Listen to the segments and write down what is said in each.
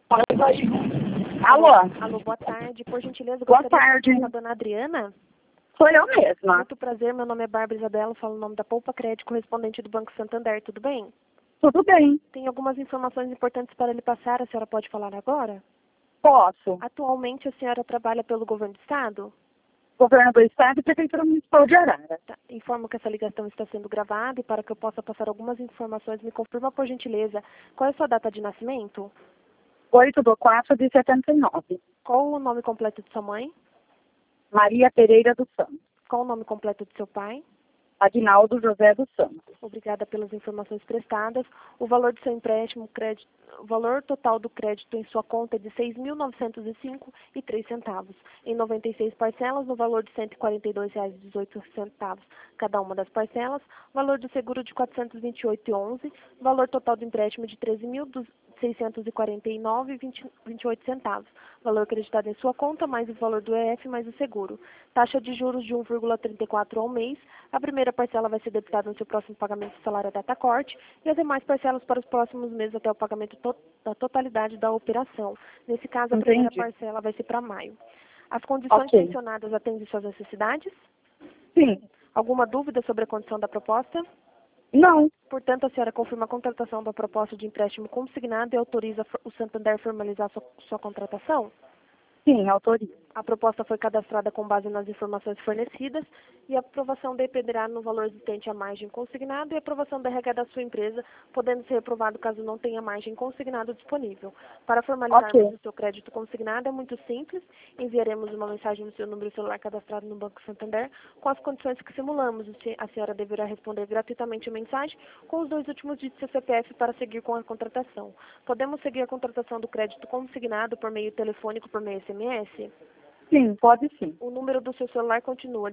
Alô? Alô, boa tarde. Por gentileza, Boa gostaria de tarde. falar com a dona Adriana. Sou eu mesma. Muito prazer, meu nome é Bárbara Isabela, falo o nome da Poupa Crédito, correspondente do Banco Santander, tudo bem? Tudo bem. Tem algumas informações importantes para lhe passar, a senhora pode falar agora? Posso. Atualmente a senhora trabalha pelo governo do estado? Governo do Estado e Prefeitura Municipal de Arara. Tá. Informo que essa ligação está sendo gravada e para que eu possa passar algumas informações, me confirma por gentileza qual é a sua data de nascimento? 8/4/79. Qual o nome completo de sua mãe? Maria Pereira dos Santos. Qual o nome completo de seu pai? Aguinaldo José dos Santos. Obrigada pelas informações prestadas. O valor do seu empréstimo, o valor total do crédito em sua conta é de R$ 6.905,03, em 96 parcelas, no valor de R$ 142,18 cada uma das parcelas, valor do seguro de R$ 428,11, valor total do empréstimo de R$ 13.649,28, valor acreditado em sua conta, mais o valor do EF, mais o seguro. Taxa de juros de 1,34 ao mês. A primeira parcela vai ser debitada no seu próximo pagamento do salário à data corte e as demais parcelas para os próximos meses até o pagamento da totalidade da operação. Nesse caso, a primeira parcela vai ser para maio. As condições mencionadas atendem suas necessidades? Sim. Alguma dúvida sobre a condição da proposta? Não. Portanto, a senhora confirma a contratação da proposta de empréstimo consignado e autoriza o Santander a formalizar sua contratação? Sim, autorizo. A proposta foi cadastrada com base nas informações fornecidas e a aprovação dependerá no valor existente à margem consignado e a aprovação da RH da sua empresa, podendo ser aprovado caso não tenha margem consignado disponível. Para formalizarmos o seu crédito consignado é muito simples. Enviaremos uma mensagem no seu número celular cadastrado no Banco Santander com as condições que simulamos. A senhora deverá responder gratuitamente a mensagem com os 2 últimos dígitos do seu CPF para seguir com a contratação. Podemos seguir a contratação do crédito consignado por meio telefônico, por meio SMS? Sim, pode sim. O número do seu celular continua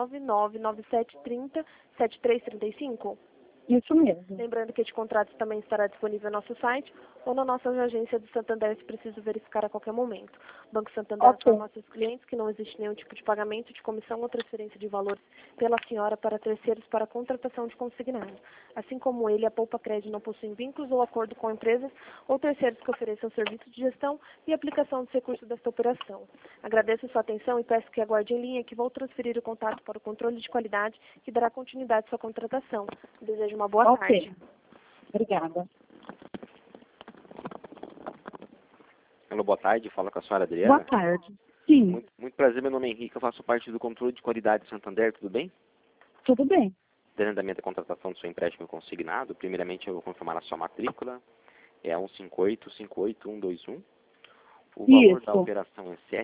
19997307335? Isso mesmo. Lembrando que este contrato também estará disponível no nosso site ou na nossa agência do Santander, se preciso verificar a qualquer momento. Banco Santander informa aos seus clientes que não existe nenhum tipo de pagamento de comissão ou transferência de valores pela senhora para terceiros para contratação de consignado. Assim como ele, a Poupa Crédito não possui vínculos ou acordo com empresas ou terceiros que ofereçam serviço de gestão e aplicação dos recursos desta operação. Agradeço sua atenção e peço que aguarde em linha que vou transferir o contato para o controle de qualidade que dará continuidade à sua contratação. Desejo uma boa tarde. Obrigada. Alô, boa tarde. Fala com a senhora Adriana. Boa tarde. Sim. Muito prazer, meu nome é Henrique, eu faço parte do controle de qualidade do Santander, tudo bem? Tudo bem. De andamento da contratação do seu empréstimo consignado, primeiramente eu vou confirmar a sua matrícula, é 158-58121. O valor da operação é R$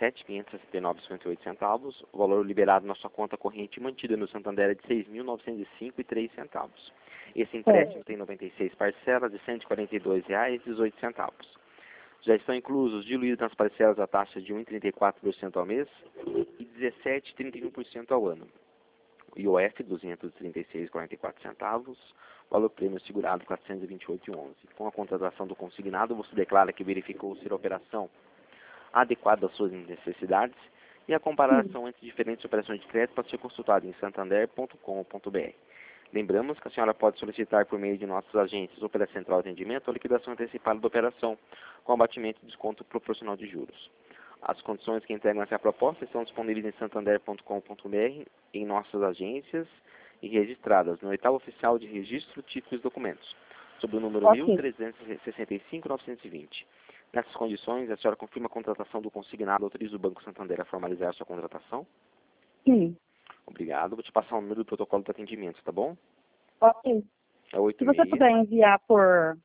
7.569,58. O valor liberado na sua conta corrente mantida no Santander é de R$ 6.905,03. Esse empréstimo tem 96 parcelas de R$ 142,18. Já estão inclusos, diluídos nas parcelas, a taxa de 1,34% ao mês e 17,31% ao ano. IOF, R$ 236,44. Valor prêmio segurado, R$ 428,11. Com a contratação do consignado, você declara que verificou ser a operação adequada às suas necessidades e a comparação entre diferentes operações de crédito pode ser consultada em santander.com.br. Lembramos que a senhora pode solicitar por meio de nossas agências ou pela central de atendimento a liquidação antecipada da operação, com abatimento e desconto proporcional de juros. As condições que integram essa proposta estão disponíveis em santander.com.br, em nossas agências e registradas no edital oficial de registro, títulos e documentos, sob o número 1365-920. Nessas condições, a senhora confirma a contratação do consignado, autoriza o Banco Santander a formalizar a sua contratação? Sim. Obrigado. Vou te passar o número do protocolo de atendimento, tá bom? Ok. É 86. Se você puder enviar por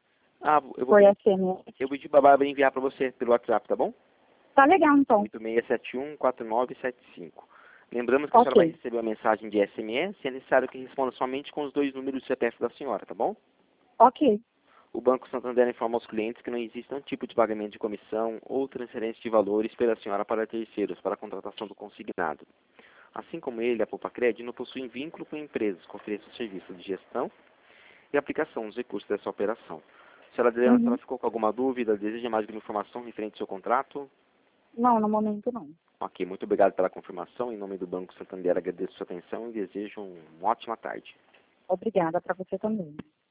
SMS. Eu vou pedir para a Bárbara enviar para você pelo WhatsApp, tá bom? Tá legal, então. 8671-4975. Lembramos que a senhora vai receber uma mensagem de SMS e é necessário que responda somente com os 2 números do CPF da senhora, tá bom? Ok. O Banco Santander informa aos clientes que não existe nenhum tipo de pagamento de comissão ou transferência de valores pela senhora para terceiros para a contratação do consignado. Assim como ele, a Poupa Crédito não possui vínculo com empresas que ofereçam serviço de gestão e aplicação dos recursos dessa operação. Senhora Adriana, a senhora ficou com alguma dúvida? Deseja mais alguma informação referente ao seu contrato? Não, no momento não. Ok, muito obrigado pela confirmação. Em nome do Banco Santander, agradeço a sua atenção e desejo uma ótima tarde. Obrigada para você também.